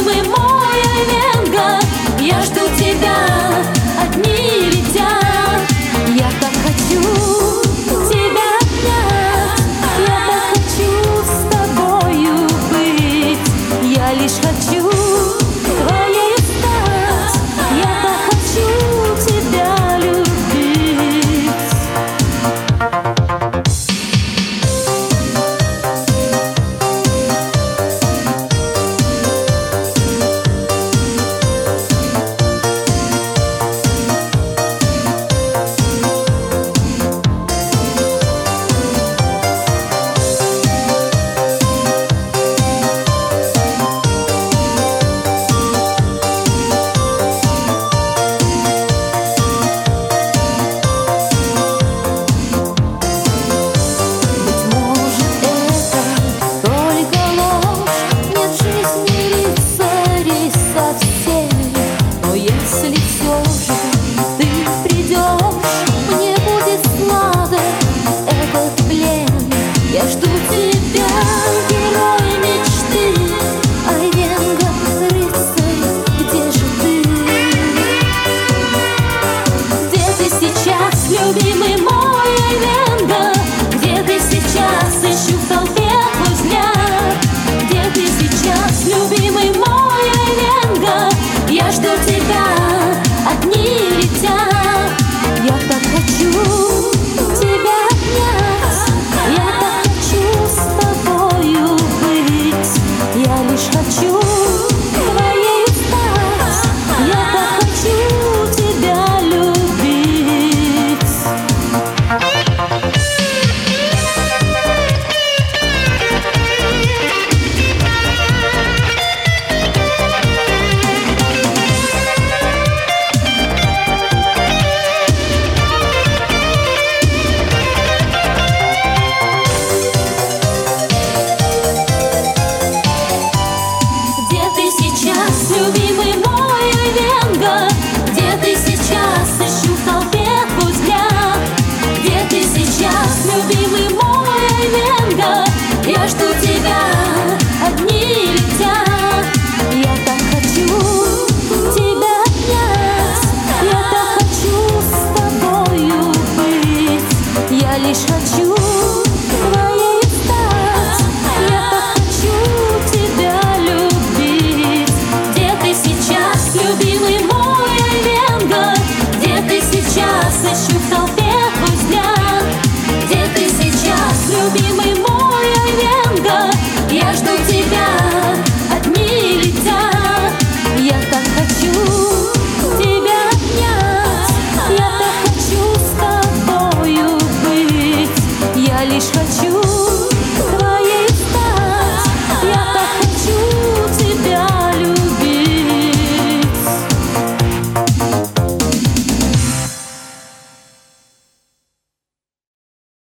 любимый мой Айвенго, я жду тебя, одни летят. Я так хочу тебя обнять, я так хочу с тобою быть. Я лишь хочу твоей стать, я так хочу тебя любить. Если все же ты придешь, мне будет сладок этот плен. Я жду тебя, герой мечты, Айвенго, рыцарь, где же ты? Где ты сейчас, любимый мой Айвенго? Где ты сейчас, ищу в толпе твой взгляд? Где ты сейчас, любимый мой Айвенго? Я жду тебя.